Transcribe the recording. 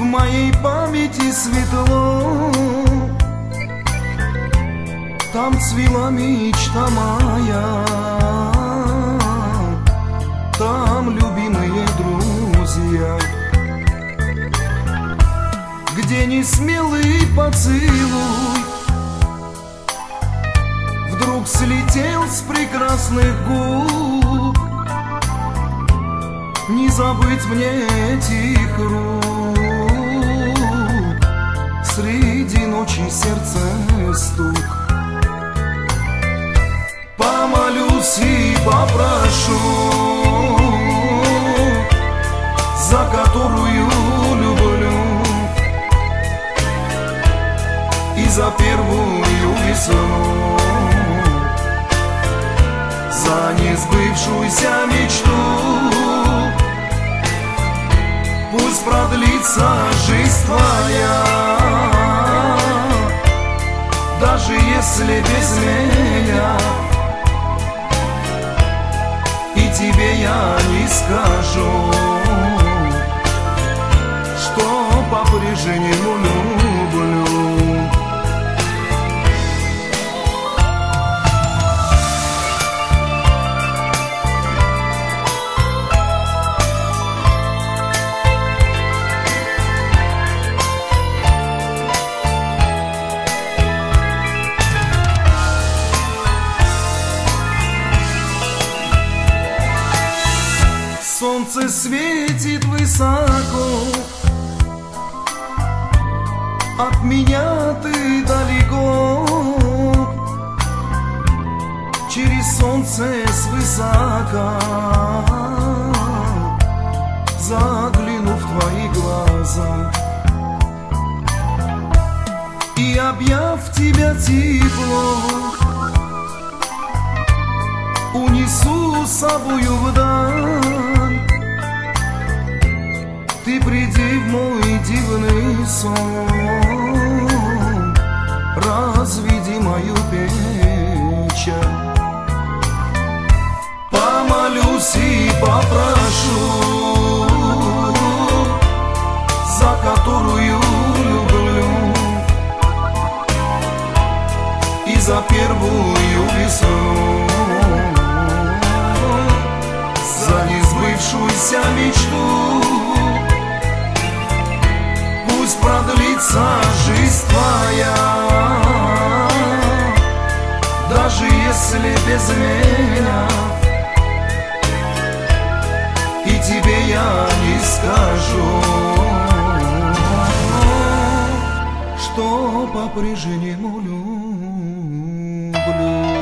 моей памяти светло, там цвела мечта моя, там любимые друзья, где несмелый поцелуй вдруг слетел с прекрасных губ. Не забыть мне этих рук, среди ночи сердце стук. Помолюсь и попрошу, за которую люблю, и за первую весну, за несбывшуюся мечту. Пусть продлится жизнь твоя, даже если без меня, и тебе я не скажу, что по-прежнему люблю. Солнце светит высоко, от меня ты далеко. Через солнце свысока, загляну в твои глаза, и объяв тебя тепло, унесу с собою вдаль. Ты приди в мой дивный сон, разведи мою печаль. Помолюсь и попрошу, за которую люблю, и за первую весну, за несбывшуюся мечту. Пусть продлится жизнь твоя, даже если без меня, и тебе я не скажу, что по-прежнему люблю.